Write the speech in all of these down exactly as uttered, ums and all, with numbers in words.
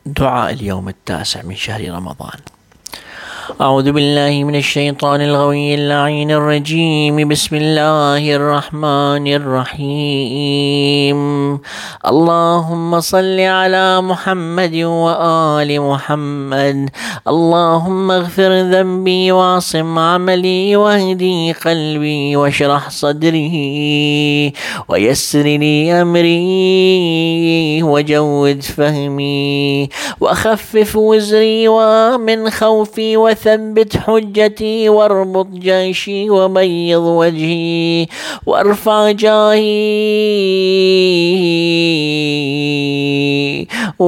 دعاء اليوم التاسع من شهر رمضان. أعوذ بالله من الشيطان الغوي اللعين الرجيم. بسم الله الرحمن الرحيم. اللهم صل على محمد وآل محمد. اللهم اغفر ذنبي واعصم عملي واهدي قلبي واشرح صدري ويسر لي أمري وجود فهمي وخفف وزري ومن خوفي وثبت حجتي واربط جيشي وبيض وجهي وارفع جاهي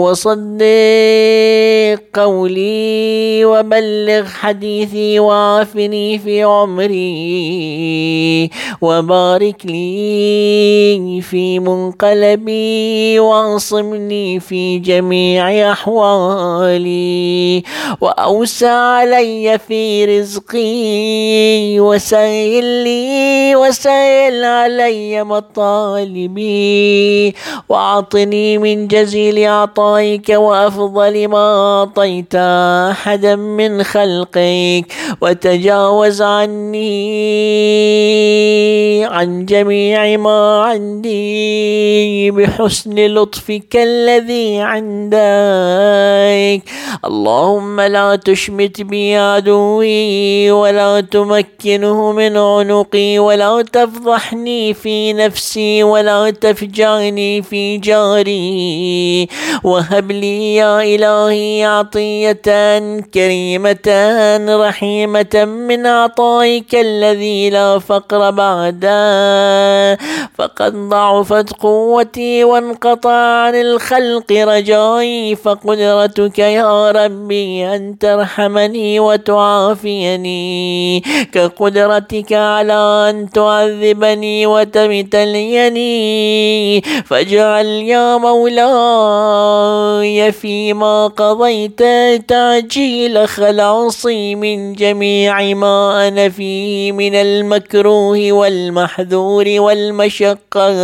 وصدق قولي وبلغ حديثي وعافني في عمري وبارك لي في منقلبي واعصمني في جميع أحوالي وأوسع علي في رزقي وسهل لي وسهل علي مطالبي وأعطني من جزيل عطائك وأفضل ما أعطيت أحدا من خلقك وتجاوز عني عن جميع ما عندي بحسن لطفك الذي عندك. اللهم لا تشمت بي عدوي ولا تمكنه من عنقي ولا تفضحني في نفسي ولا تفجعني في جاري. وهب لي يا إلهي عطية كريمة رحيمة من عطائك الذي لا فقر بعده، فقد ضعفت قوتي وانقطع عن الخلق رجائي، فقدرتك يا ربي أن ترحمني وتعافيني كقدرتك على أن تعذبني وتبتليني. فاجعل يا مولاي فيما قضيت تعجيل خلاصي من جميع ما أنا فيه من المكروه والمحذور والمشقة،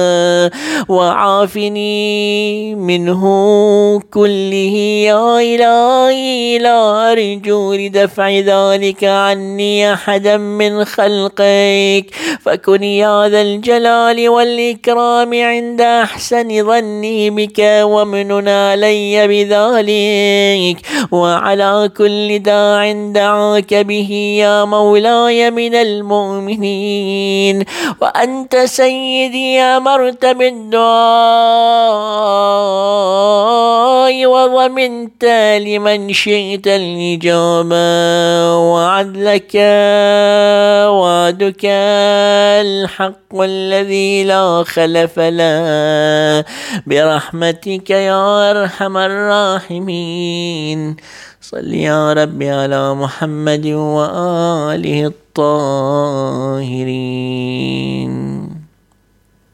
وعافني منه كله يا إلهي. لا أرجو لدفع ذلك عني أحدا من خلقك، فكن يا ذا الجلال والإكرام عند أحسن ظني بك وامنن علي بذلك وعلى كل داع دعاك به يا مولاي من المؤمنين. وأنت سيدي أمرت بالدعاء وضمنت لمن شئت الإجابة، وعدلك وعدك الحق الذي لا خلف له برحمتك يا أرحم الراحمين. صل يا ربي على محمد وآله الطاهرين.